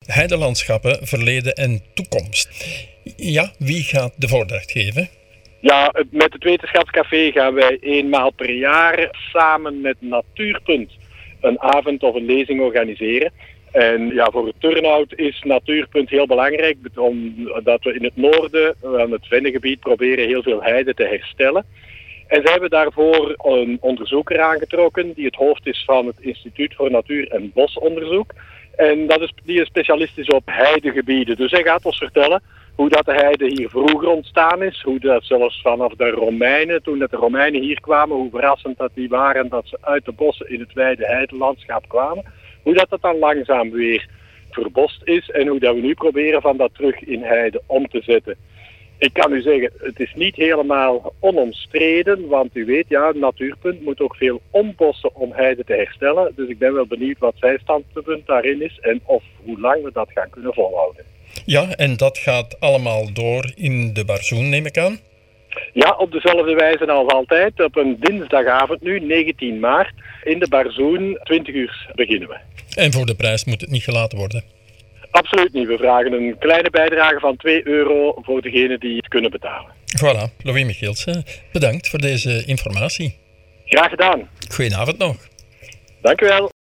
heidelandschappen, verleden en toekomst. Ja, wie gaat de voordracht geven? Ja, met het Wetenschapscafé gaan wij eenmaal per jaar samen met Natuurpunt een avond of een lezing organiseren. En ja, voor het turnout is Natuurpunt heel belangrijk, omdat we in het noorden van het Vennegebied proberen heel veel heide te herstellen. En zij hebben daarvoor een onderzoeker aangetrokken die het hoofd is van het Instituut voor Natuur- en Bosonderzoek. En die is specialist is op heidegebieden. Dus hij gaat ons vertellen hoe dat de heide hier vroeger ontstaan is. Hoe dat zelfs vanaf de Romeinen, toen de Romeinen hier kwamen, hoe verrassend dat die waren dat ze uit de bossen in het wijde heidelandschap kwamen. Hoe dat dan langzaam weer verbost is en hoe dat we nu proberen van dat terug in heide om te zetten. Ik kan u zeggen, het is niet helemaal onomstreden, want u weet, ja, Natuurpunt moet ook veel ombossen om heide te herstellen. Dus ik ben wel benieuwd wat zijn standpunt daarin is en hoe lang we dat gaan kunnen volhouden. Ja, en dat gaat allemaal door in de Barzoen, neem ik aan? Ja, op dezelfde wijze als altijd. Op een dinsdagavond nu, 19 maart, in de Barzoen, 20 uur beginnen we. En voor de prijs moet het niet gelaten worden? Absoluut niet. We vragen een kleine bijdrage van €2 voor degenen die het kunnen betalen. Voilà, Louis Michielsen, bedankt voor deze informatie. Graag gedaan. Goedenavond nog. Dank u wel.